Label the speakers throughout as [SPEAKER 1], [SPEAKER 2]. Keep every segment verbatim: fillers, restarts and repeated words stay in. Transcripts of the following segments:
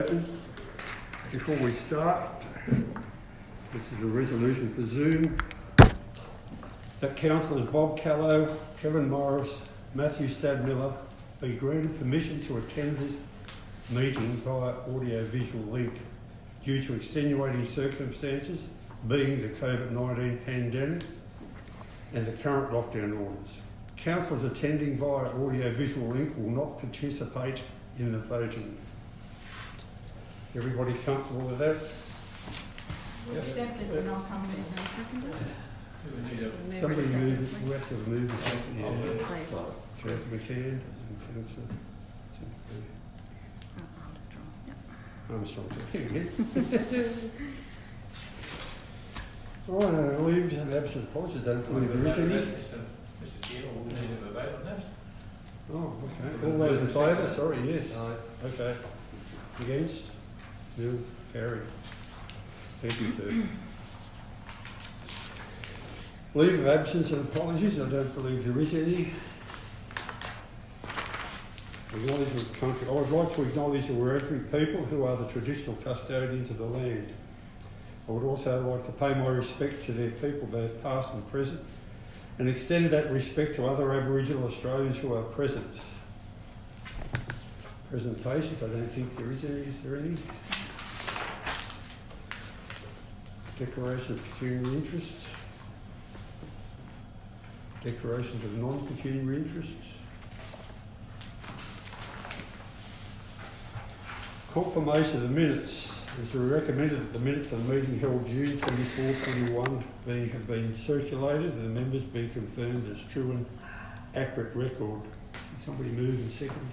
[SPEAKER 1] Before we start, this is a resolution for Zoom that councillors Bob Callow, Kevin Morris, Matthew Stadmiller be granted permission to attend this meeting via audio-visual link due to extenuating circumstances, being the COVID nineteen pandemic and the current lockdown orders. Councillors attending via audio-visual link will not participate in the voting. Everybody comfortable with that?
[SPEAKER 2] We'll accept it and I'll come in and second it.
[SPEAKER 1] Somebody move it, we have to move the second. Yeah.
[SPEAKER 2] Yes, please.
[SPEAKER 1] Councillor McCann and Councillor
[SPEAKER 2] Oh, Armstrong, yeah.
[SPEAKER 1] Armstrong. All right, uh, leave and absence policies, don't believe there is any.
[SPEAKER 3] Mister Chair, we need to have a vote on that.
[SPEAKER 1] Oh, okay. All those in favour? Sorry, yes. Okay. Against? No. Carried. Thank you, sir. Leave of absence and apologies. I don't believe there is any. Acknowledgement of country. I would like to acknowledge the Wiradjuri people who are the traditional custodians of the land. I would also like to pay my respect to their people, both past and present, and extend that respect to other Aboriginal Australians who are present. Presentations, I don't think there is any. Is there any? Declaration of pecuniary interests. Declarations of non-pecuniary interests. Confirmation of the minutes. It is recommended that the minutes of the meeting held June twenty-fourth, twenty-one being, have been circulated and the members be confirmed as true and accurate record. Can somebody move in second?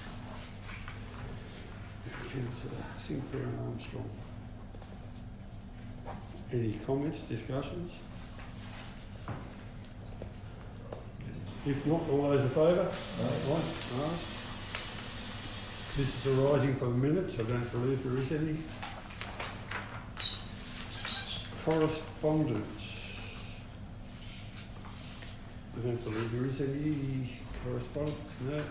[SPEAKER 1] Councillor Sinclair and Armstrong. Any comments, discussions? If not, all those in favour? Aye. Aye. This is arising from the minutes. I don't believe there is any. Correspondence. I don't believe there is any correspondence. No.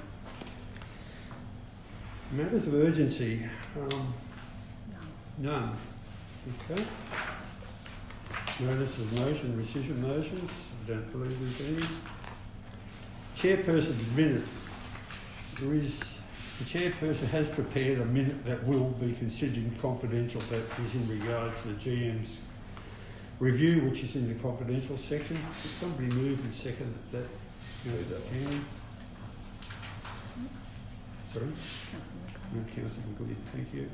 [SPEAKER 1] Matters of urgency. Um, none. None. Okay. Notice of motion, rescission motions. I don't believe there's any. Chairperson's minute. There is. The chairperson has prepared a minute that will be considered confidential. That is in regard to the G M's review, which is in the confidential section. Could somebody move and second that? Councillor Cannon. Sorry? No, Councillor McGoody. Thank you.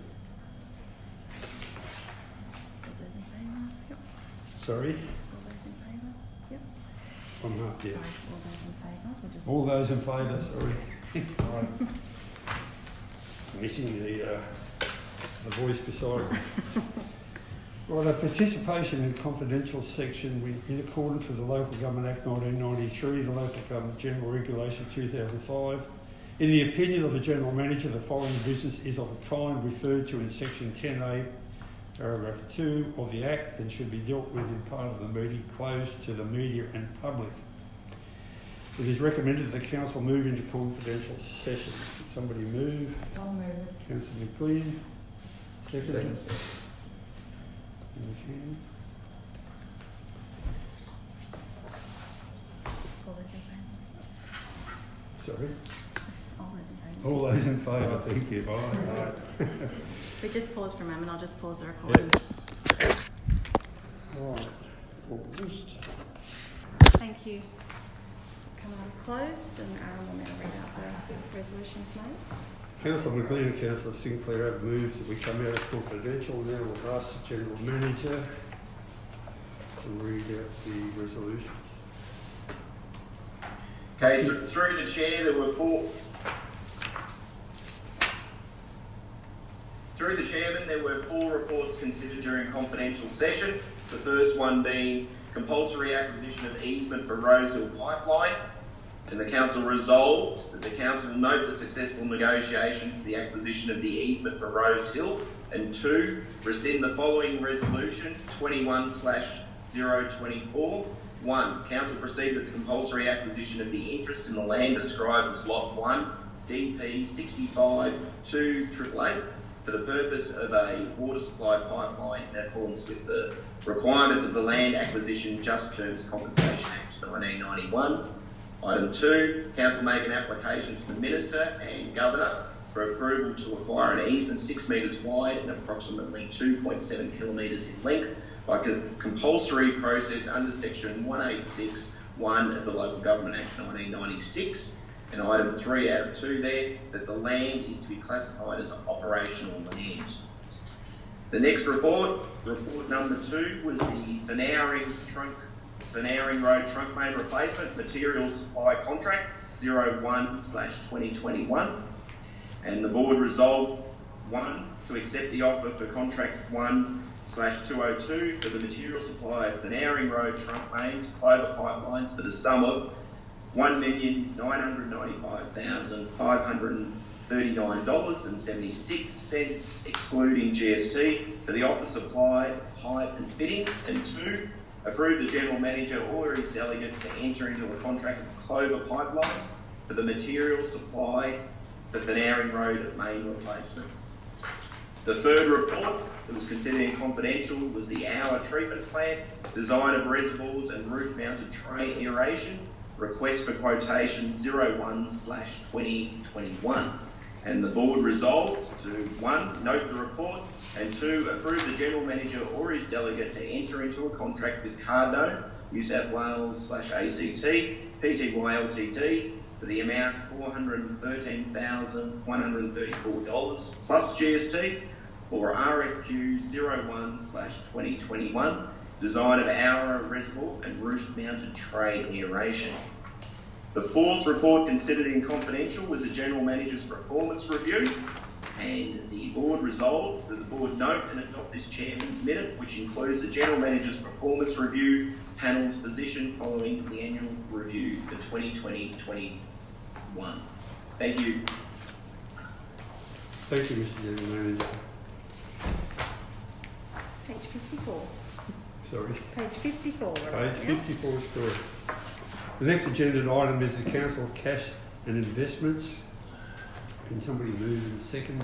[SPEAKER 2] All those in favour? Yep.
[SPEAKER 1] Sorry?
[SPEAKER 2] All those in favour? Yep.
[SPEAKER 1] I'm half deaf.
[SPEAKER 2] Sorry, all those in favour? We'll just...
[SPEAKER 1] All those in favour, sorry. Missing the, uh, the voice beside me. Right, a participation in confidential section we, in accordance with the Local Government Act nineteen ninety-three, the Local Government General Regulation two thousand five. In the opinion of the General Manager, the following business is of a kind referred to in section ten A, paragraph two of the Act and should be dealt with in part of the meeting closed to the media and public. It is recommended that the Council move into confidential session. Could somebody move?
[SPEAKER 2] I'll move it.
[SPEAKER 1] Councillor McLean. Second.
[SPEAKER 3] Second.
[SPEAKER 2] All those in favour?
[SPEAKER 1] Sorry?
[SPEAKER 2] All those in favour.
[SPEAKER 1] All those in favour, thank you. Bye.
[SPEAKER 2] We just pause for a moment. I'll just pause the recording.
[SPEAKER 1] Yep. Right. August.
[SPEAKER 2] Thank you. Coming on closed, and Aaron will now read out the resolutions made.
[SPEAKER 1] Councillor McLean and Councillor Sinclair have moved that we come out of confidential. Now we'll ask the General Manager to read out the resolutions.
[SPEAKER 4] Okay, so through the Chair, there were four. Through the Chairman, there were four reports considered during confidential session. The first one being compulsory acquisition of easement for Rosehill Pipeline. And the Council resolved that the Council note the successful negotiation for the acquisition of the easement for Rosehill. And two, rescind the following resolution, twenty-one slash zero twenty-four. One, Council proceed with the compulsory acquisition of the interest in the land described as Lot one, D P sixty-five two eight eight. for the purpose of a water supply pipeline in accordance with the requirements of the Land Acquisition Just Terms Compensation Act nineteen ninety-one. Item two, council make an application to the Minister and Governor for approval to acquire an easement six metres wide and approximately two point seven kilometres in length by a compulsory process under section one eighty-six one of the Local Government Act nineteen ninety-six. And item three out of two there, that the land is to be classified as operational land. The next report, report number two, was the Benowring Trunk, Benowring Road Trunk Main Replacement Materials Supply Contract zero one slash twenty twenty-one. And the board resolved, one, to accept the offer for contract one slash two oh two for the material supply of Benowring Road Trunk Main to Clover Pipelines for the sum of one million nine hundred ninety-five thousand five hundred thirty-nine dollars and seventy-six cents excluding G S T for the offer supply of pipe and fittings, and two, approve the general manager or his delegate to enter into a contract with Clover Pipelines for the material supplied for Benowring Road main replacement. The third report that was considered in confidential was the Hour Treatment Plant, design of reservoirs and roof mounted tray aeration, request for quotation zero one slash twenty twenty-one. And the board resolved to, one, note the report, and two, approve the general manager or his delegate to enter into a contract with Cardno, New South Wales slash A C T, P T Y L T D, for the amount four hundred thirteen thousand one hundred thirty-four dollars plus G S T for R F Q zero one slash twenty twenty-one, design of Hour reservoir and roof mounted tray aeration. The fourth report considered in confidential was the general manager's performance review, and the board resolved that the board note and adopt this chairman's minute, which includes the general manager's performance review panel's position following the annual review for twenty twenty to twenty-one. Thank you.
[SPEAKER 1] Thank you, Mister General Manager.
[SPEAKER 2] Page fifty-four.
[SPEAKER 1] Sorry.
[SPEAKER 2] Page fifty-four.
[SPEAKER 1] Page fifty-four is correct. The next agenda item is the Council Cash and Investments. Can somebody move in second?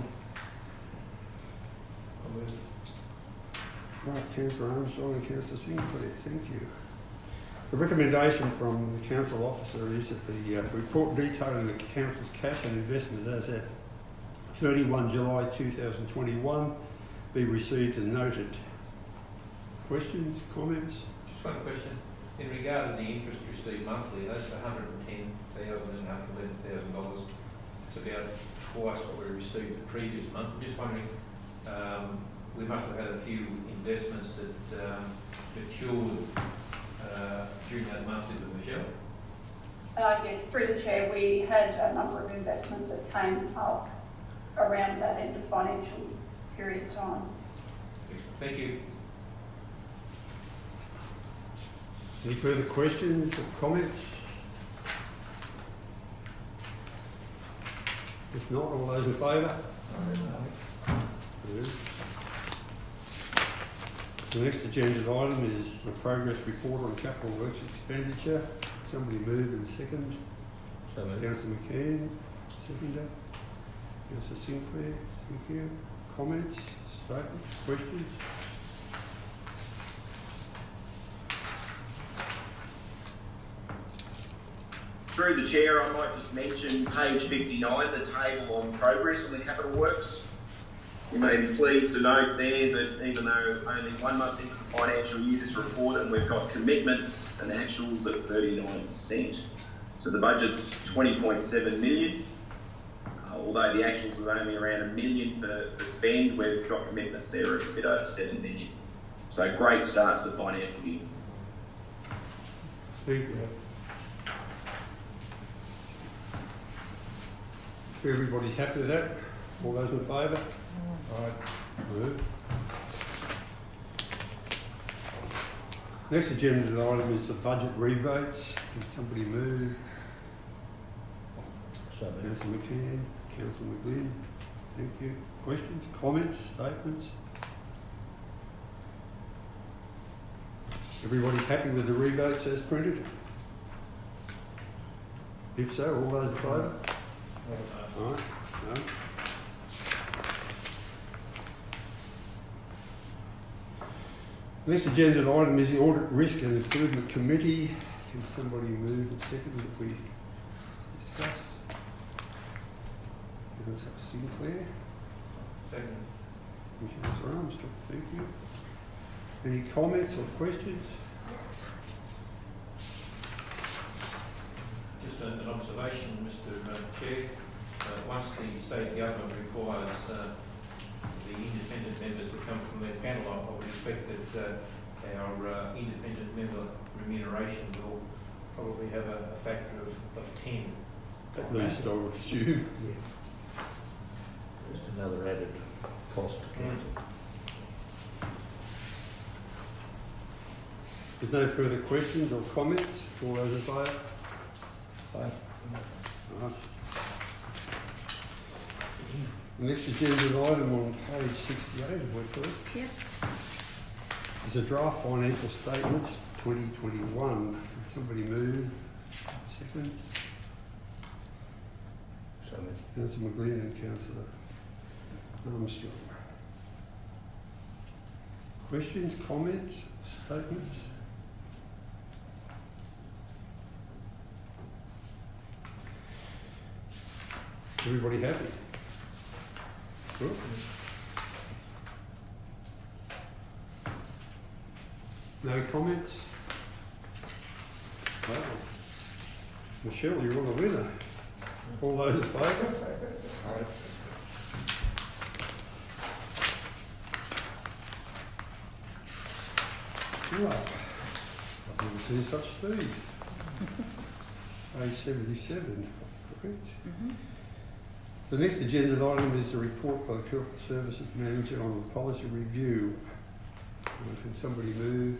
[SPEAKER 3] I'll move.
[SPEAKER 1] Right, Councillor Armstrong and Councillor Sinclair, thank you. The recommendation from the Council Officer is that the uh, report detailing the Council's cash and investments as at thirty-first of July two thousand twenty-one be received and noted. Questions, comments?
[SPEAKER 3] Just one question. In regard to the interest received monthly, that's one hundred ten thousand dollars and one hundred eleven thousand dollars. It's about twice what we received the previous month. I'm just wondering, um, we must have had a few investments that um, matured uh, during that month, didn't we, Michelle?
[SPEAKER 5] Uh, yes, through the chair, we had a number of investments that came up around that end of financial period of time.
[SPEAKER 3] Excellent. Thank you.
[SPEAKER 1] Any further questions or comments? If not, all those in favour? Good. The next agenda item is the progress report on capital works expenditure. Somebody move in second.
[SPEAKER 3] So moved.
[SPEAKER 1] Councillor McCann, seconder. Councillor Sinclair, thank you. Comments, statements, questions?
[SPEAKER 4] Through the chair, I might just mention page fifty-nine, the table on progress on the capital works. You may be pleased to note there that even though only one month into the financial year this report, and we've got commitments and actuals at thirty-nine percent. So the budget's twenty point seven million. Uh, although the actuals are only around a million for, for spend, we've got commitments there of a bit over seven million. So great start to the financial year.
[SPEAKER 1] Thank you. If everybody's happy with that, all those in favour? Aye. Move. Next agenda item is the budget revotes. Can somebody move?
[SPEAKER 3] So moved.
[SPEAKER 1] Councillor McCann, Councillor McGlynn. Thank you. Questions, comments, statements? Everybody happy with the revotes as printed? If so, all those in favour? All right. No. Next agenda item is the Audit Risk and Improvement Committee. Can somebody move and second that we discuss? Councillor Sinclair.
[SPEAKER 3] Second.
[SPEAKER 1] Councillor Armstrong, thank you. Any comments or questions?
[SPEAKER 3] Just a- an observation, Mister uh, Chair. Uh, once the state government requires uh, the independent members to come from their panel, I I would expect that uh, our uh, independent member remuneration will probably have a, a factor of, of ten.
[SPEAKER 1] At least I would assume.
[SPEAKER 6] Yeah. Just another added cost to council.
[SPEAKER 1] There's no further questions or comments. All those in favour? Aye. Right. The next agenda item on page sixty-eight, if we're correct,
[SPEAKER 2] Yes.
[SPEAKER 1] is a draft financial statements twenty twenty-one. Can somebody move? Second.
[SPEAKER 6] So moved.
[SPEAKER 1] Councillor McGlynn and Councillor Armstrong. Questions, comments, statements? Everybody happy? Good. No comments? Wow. Michelle, you're on the winner. All those in favour?
[SPEAKER 6] Aye.
[SPEAKER 1] Wow. I've never seen such speed. Page seventy-seven, correct.
[SPEAKER 2] Mm-hmm.
[SPEAKER 1] The next agenda item is the report by the Corporate Services Manager on the policy review. Uh, Can somebody move?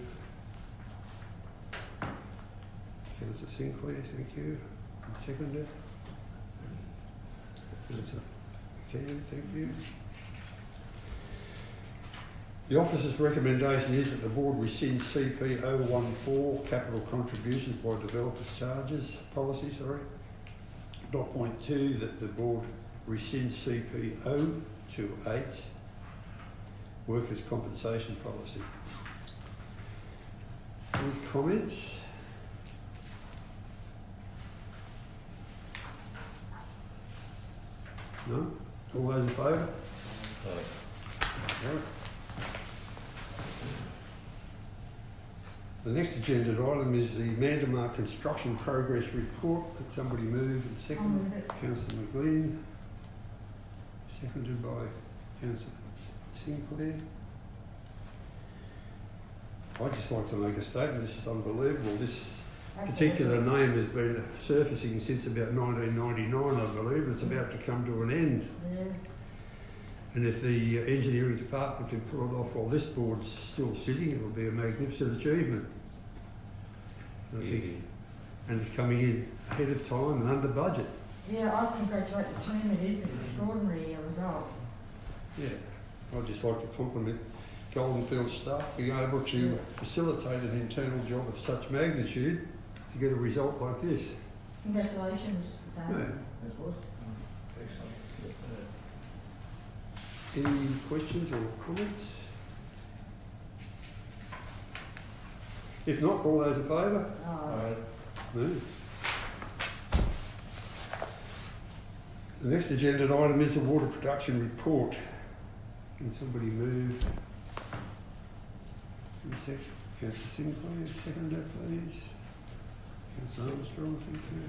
[SPEAKER 1] Councillor Sinclair, thank you. And seconded. Councillor McCann, thank you. The officer's recommendation is that the board rescind C P zero one four capital contributions by developers charges policy, sorry. Dot point two, that the board rescind C P zero two eight workers' compensation policy. Any comments? No? All those in favour?
[SPEAKER 6] Aye.
[SPEAKER 1] Right. The next agenda item is the Mandamar Construction Progress Report. Could somebody move and second? Councillor McLean. Seconded by Councillor Sinclair. I'd just like to make a statement. This is unbelievable. This particular name has been surfacing since about nineteen ninety-nine, I believe. It's about to come to an end.
[SPEAKER 7] Yeah.
[SPEAKER 1] And if the uh, engineering department can pull it off while this board's still sitting, it'll be a magnificent achievement. I think,
[SPEAKER 6] Yeah.
[SPEAKER 1] and it's coming in ahead of time and under budget.
[SPEAKER 7] Yeah, I congratulate the team. It is an extraordinary uh, result.
[SPEAKER 1] Yeah, I'd just like to compliment Goldenfield staff being able to facilitate an internal job of such magnitude to get a result like this.
[SPEAKER 7] Congratulations,
[SPEAKER 1] Yeah.
[SPEAKER 7] Dan. That was.
[SPEAKER 6] Excellent.
[SPEAKER 1] Any questions or comments? If not, all those in favour?
[SPEAKER 7] Oh,
[SPEAKER 1] No. The next agenda item is the water production report. Can somebody move? And sec- Councillor Sinclair, seconder, please. Councillor Armstrong, thank you.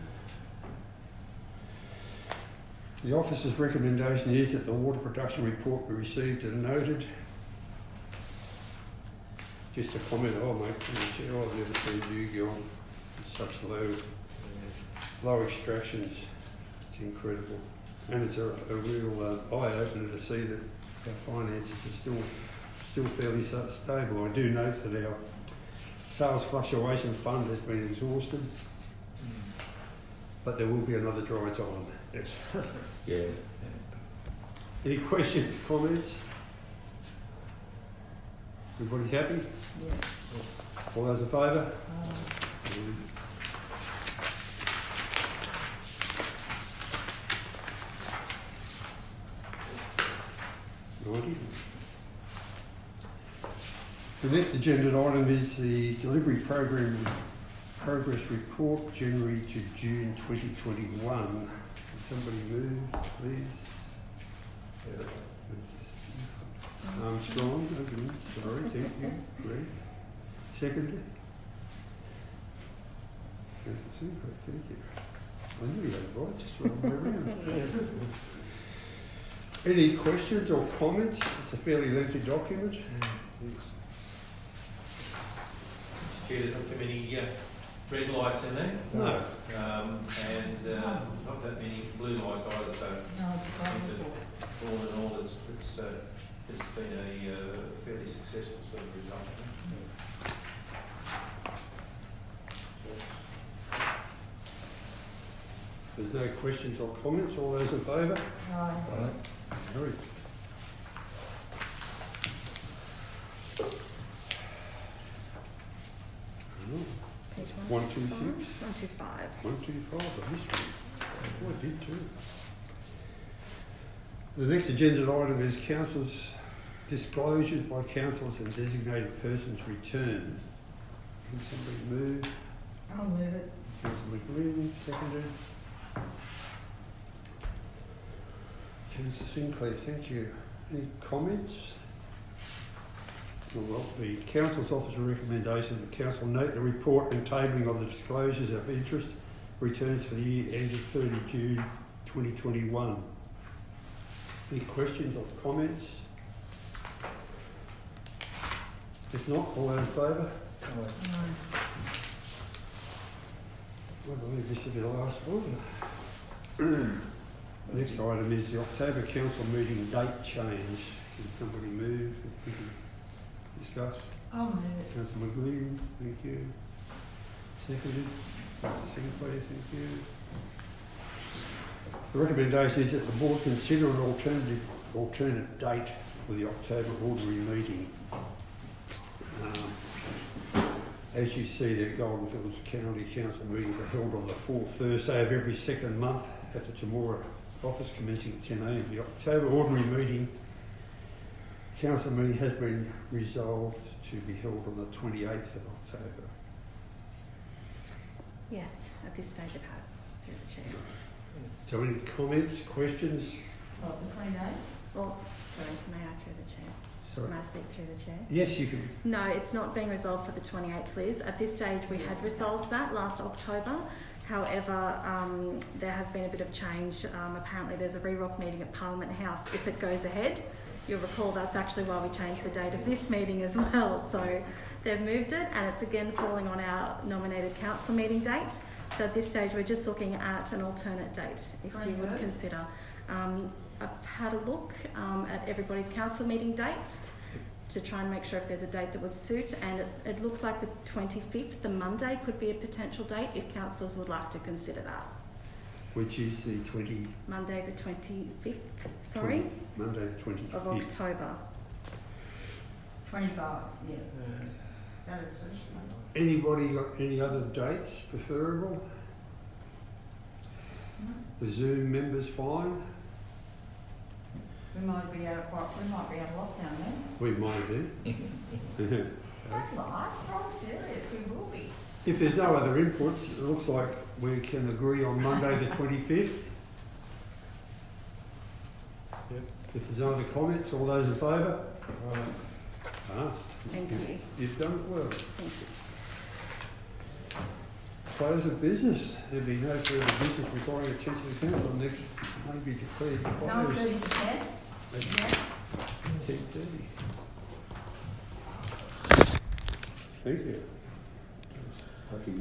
[SPEAKER 1] The officer's recommendation is that the water production report be received and noted. Just a comment I'll make from the chair, I've never seen dew on such low, low extractions. It's incredible. And it's a, a real uh, eye-opener to see that our finances are still, still fairly so stable. I do note that our sales fluctuation fund has been exhausted, but there will be another dry time. Yes.
[SPEAKER 6] Yeah.
[SPEAKER 1] Any questions, comments? Everybody happy?
[SPEAKER 7] yeah.
[SPEAKER 1] All those in favour?
[SPEAKER 7] Uh,
[SPEAKER 1] Ninety. The next agenda item is the delivery program progress report, January to June twenty twenty-one. Can somebody move, please? Armstrong, okay, sorry, thank you. Great. Seconded? Councillor Sinclair, thank you. I knew you had it right, just the wrong way around. Any questions or comments? It's a fairly lengthy document.
[SPEAKER 3] Mister Chair, there's not too many uh, red lights in there.
[SPEAKER 1] No.
[SPEAKER 3] Um, and uh, not that many blue lights either, so
[SPEAKER 7] No, it's
[SPEAKER 3] I think
[SPEAKER 7] wonderful.
[SPEAKER 3] that all in all, it's, it's, uh, it's been a uh, fairly successful sort of result.
[SPEAKER 1] If there's no questions or comments, all those in favour?
[SPEAKER 7] Aye.
[SPEAKER 1] Carried.
[SPEAKER 2] Page
[SPEAKER 1] One, two,
[SPEAKER 2] five.
[SPEAKER 1] six.
[SPEAKER 2] One, two, five.
[SPEAKER 1] One, two, five, I missed one. Oh, I did too. The next agenda item is council's disclosures by councils and designated persons returned. Can somebody move?
[SPEAKER 7] I'll move it.
[SPEAKER 1] Councillor McGlynn, seconded. Councillor Sinclair, thank you. Any comments? Oh, well, the council's office of recommendation, the council note the report and tabling of the disclosures of interest returns for the year ended thirty June twenty twenty-one. Any questions or comments? If not, all those in favour?
[SPEAKER 7] Aye.
[SPEAKER 1] I believe this will be the last one. The next item is the October council meeting date change. Can somebody move? If we can discuss.
[SPEAKER 7] I'll move it.
[SPEAKER 1] Councillor McGlynn, thank you. Seconded. Councillor Sinclair, thank you. The recommendation is that the board consider an alternative alternate date for the October ordinary meeting. Um, as you see, the Golden Village County Council meetings are held on the fourth Thursday of every second month at the Temora office commencing at ten A M. The October ordinary meeting, council meeting has been resolved to be held on the twenty-eighth of October.
[SPEAKER 2] Yes, at this stage it has, through the chair.
[SPEAKER 1] So any comments, questions?
[SPEAKER 7] What, the twenty-eighth?
[SPEAKER 2] Well, sorry, may I through the chair?
[SPEAKER 1] Sorry.
[SPEAKER 2] May I speak through the chair?
[SPEAKER 1] Yes, you can.
[SPEAKER 2] No, it's not being resolved for the twenty-eighth, Liz. At this stage, we had resolved that last October. However, um, there has been a bit of change. Um, apparently, there's a R E R O C meeting at Parliament House if it goes ahead. You'll recall that's actually why we changed the date of this meeting as well. So they've moved it, and it's again falling on our nominated council meeting date. So at this stage, we're just looking at an alternate date, if you would consider. Um, I've had a look um, at everybody's council meeting dates to try and make sure if there's a date that would suit, and it, it looks like the twenty-fifth, the Monday, could be a potential date if councillors would like to consider that.
[SPEAKER 1] Which is the twenty.
[SPEAKER 2] Monday the twenty-fifth, sorry,
[SPEAKER 1] twenty, Monday the twenty-fifth.
[SPEAKER 2] of October.
[SPEAKER 7] twenty-five, yeah. That is first Monday.
[SPEAKER 1] Anybody got any other dates preferable?
[SPEAKER 7] No.
[SPEAKER 1] The Zoom members fine?
[SPEAKER 7] We might be out of what, we might be out of lockdown then.
[SPEAKER 1] We might do.
[SPEAKER 7] Don't lie, I'm serious, we will be.
[SPEAKER 1] If there's no other inputs, it looks like we can agree on Monday the twenty-fifth. Yep. If there's no other comments, all those in favour? Ah,
[SPEAKER 2] Thank you.
[SPEAKER 1] You've done it well.
[SPEAKER 2] Thank you.
[SPEAKER 1] Close of business. There'll be no further business requiring attention to the council. Next may be declared
[SPEAKER 7] No,
[SPEAKER 1] closed.
[SPEAKER 7] thirty percent? Yeah.
[SPEAKER 1] ten thirty. Thank you.
[SPEAKER 6] Lucky